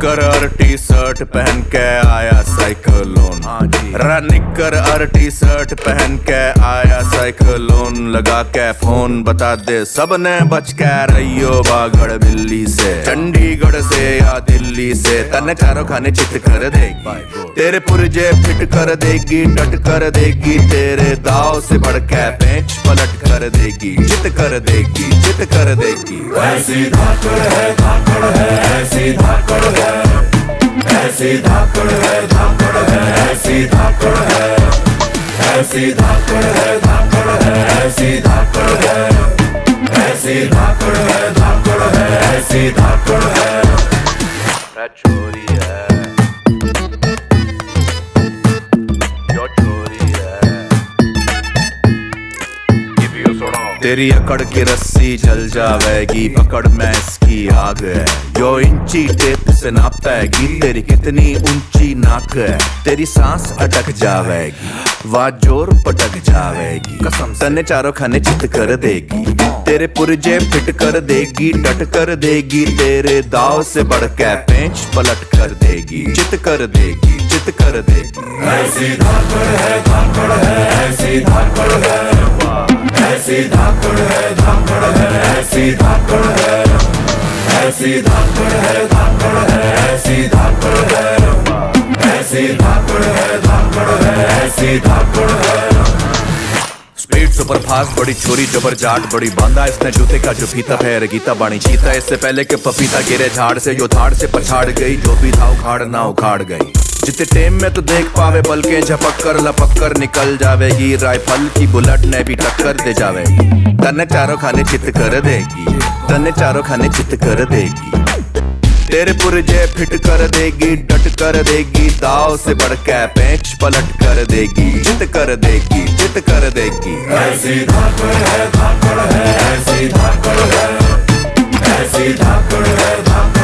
निक्कर और T shirt पहन के आया साइक्लोन। निक्कर और टी शर्ट पहन के आया साइक्लोन। लगा के फोन बता दे सबने बच के रहियो बागड़ बिल्ली से। चंडीगढ़ से या दिल्ली से तन्ने चारों खाने चित कर देगी। तेरे पुरजे फिट कर देगी, टट कर देगी। तेरे दाव से बढ़ के पेंच पलट कर देगी। चित कर देगी, चित कर देगी। ऐसी धाकड़ है, धाकड़ है, ऐसी धाकड़ है, ऐसी धाकड़ है, धाकड़ है, ऐसी धाकड़ है, ऐसी धाकड़ है, धाकड़ है, ऐसी धाकड़ है, ऐसी धाकड़ है, धाकड़ है, ऐसी धाकड़ है। चोरी है, यो चोरी है। तेरी अकड़ की रस्सी जल जावेगी, पकड़ मैं इसकी आग है। यो इंची टेप से नापेगी, तेरी कितनी ऊंची नाक है। तेरी सांस अटक जावेगी, वाह जोर पटक जावेगी। कसम तन्ने चारों खाने चित कर देगी। तेरे पुरजे फिट कर देगी, टट कर देगी। तेरे दाव से बढ़ के पेंच पलट कर देगी। चित कर देगी, चित कर देगी। ऐसी धाकड़ है, धाकड़ है, ऐसी धाकड़ है, ऐसी धाकड़ है, धाकड़ है, ऐसी धाकड़ है, ऐसी धाकड़ है, धाकड़ है, ऐसी धाकड़ है, ऐसी धाकड़ है, धाकड़ है, ऐसी धाकड़ है। स्पीड सुपर फास्ट बड़ी छोरी जबर जाट बड़ी बांधा इसने जूते का जो फीता है। गीता बाणी चीता इससे पहले के पपीता गिरे झाड़ से। जो धाड़ से पछाड़ गई, जो भी था उखाड़ ना उखाड़ गई। जितने टेम में तो देख पावे बल के झपक कर लपक कर निकल जावेगी। राइफल की बुलेट ने भी टक्कर दे जावेगी। तन्ने चारों खाने चित कर देगी, तन्ने चारों खाने चित कर देगी। तेरे पुरजे फिट कर देगी, डट कर देगी। दाव से बढ़ के पेंच पलट कर देगी। चित कर देगी, चित कर देगी। ऐसी धाकड़ है, धाकड़ है, ऐसी धाकड़ है, ऐसी धाकड़ है, धाकड़